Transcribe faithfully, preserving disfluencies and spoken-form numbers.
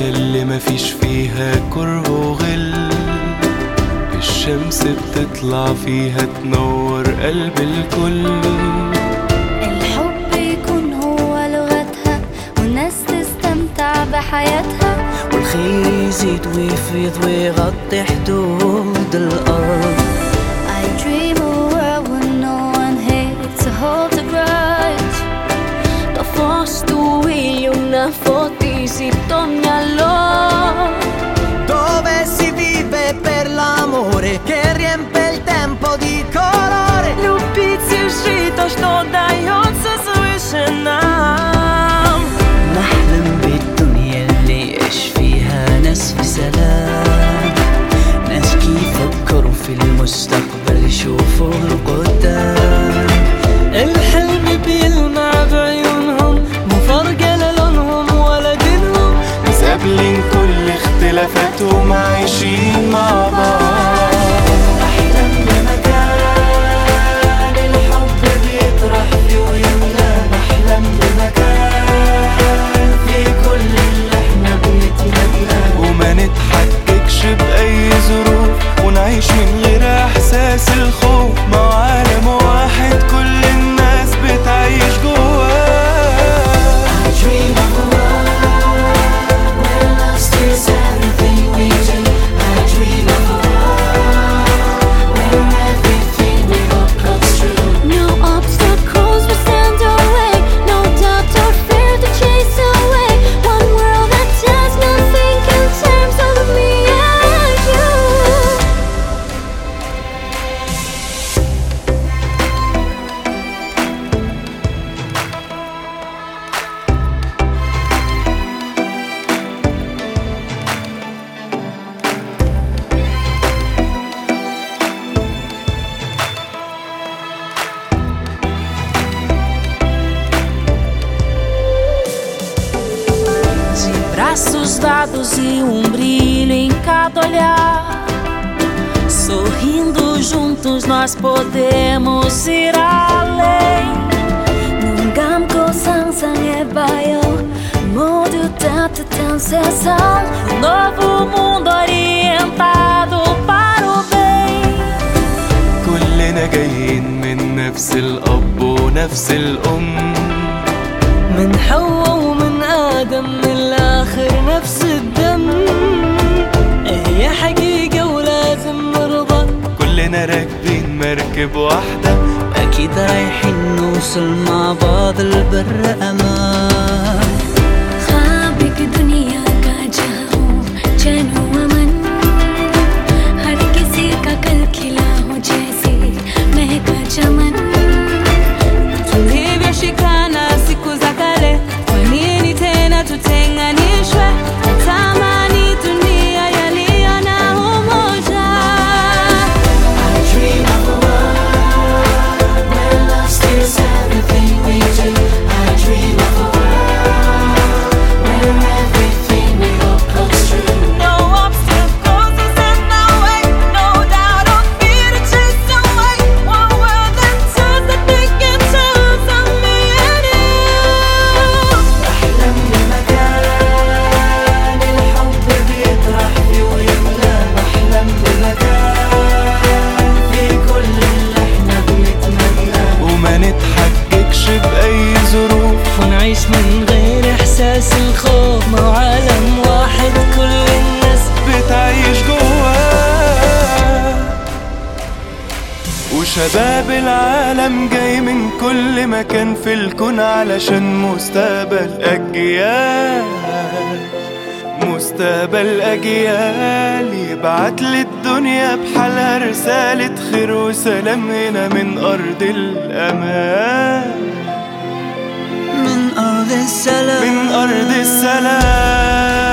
اللي مفيش فيها كره وغل، الشمس بتطلع فيها تنور قلب الكل. الحب يكون هو لغتها والناس تستمتع بحياتها، والخير يزيد ويفيض ويغطي حدود الأرض. I dream of a world where no one hates to hold a grudge. Da foste io una fotisi tornalo, dove si vive per l'amore che riempie il tempo di colore. любить и жить то, что дается свыше нам. نحلم بالدنيا اللي يعيش فيها ناس في سلام، ناس يفكروا في المستقبل يشوفوا القدام. الحلم بيلمع بعيونهم مو فرقة للونهم ولا دينهم، ناس قابلين كل اختلافاتهم عايشين مع بعض. أحلم بمكان الحب بيطرح فيه ويملى، نحلم بمكان في كل اللي احنا بنتمناه، وما نتحججش بأي ظروف ونعيش من غير إحساس الخوف، مع عالم واحد كل الناس بتعيش جواه. I dream of a world where love steals everything we do. I dream of a world where everything we hope comes true. No obstacles will stand our way, no doubt or fear to chase away. One world that does not think in terms of me and you. De braços dados e um brilho em cada olhar, sorrindo juntos nós podemos ir além. 눈 감고 상상해봐요. 모두 따뜻한 세상. Um novo mundo orientado para o bem. كلنا جايين من نفس الأب ونفس الأم، من حواء ومن آدم من الآخر نفس الدم. هي حقيقة ولازم نرضى، كلنا راكبين مركب واحدة، أكيد رايحين نوصل مع بعض البر أمان. ख्वाब की दुनिया का जहाँ हो चैन हो अमन, हर किसी का कल खिला हो जैसे महका चमन. Tulivyoshikana siku za kale, kwa nini tena tutenganishwe? Tamani dunia yaliyo na umoja. I dream of a world where love steals everything we do. I dream of a world where everything we hope comes true. No obstacles will stand our way, no doubt or fear to chase away. One world that does not think in terms of me and you. أحلم بمكان الحب بيطرح فيه ويملى، نحلم بمكان في كل اللي احنا بنتمناه، وما نتحججش بأي ظروف ونعيش من غير إحساس الخوف، مع عالم واحد كل الناس بتعيش جواه. وشباب العالم جاي من كل مكان في الكون علشان مستقبل أجيال، مستقبل أجيال يبعت للدنيا بحالها رسالة خير وسلام هنا من أرض الأمان، من أرض السلام. من أرض السلام.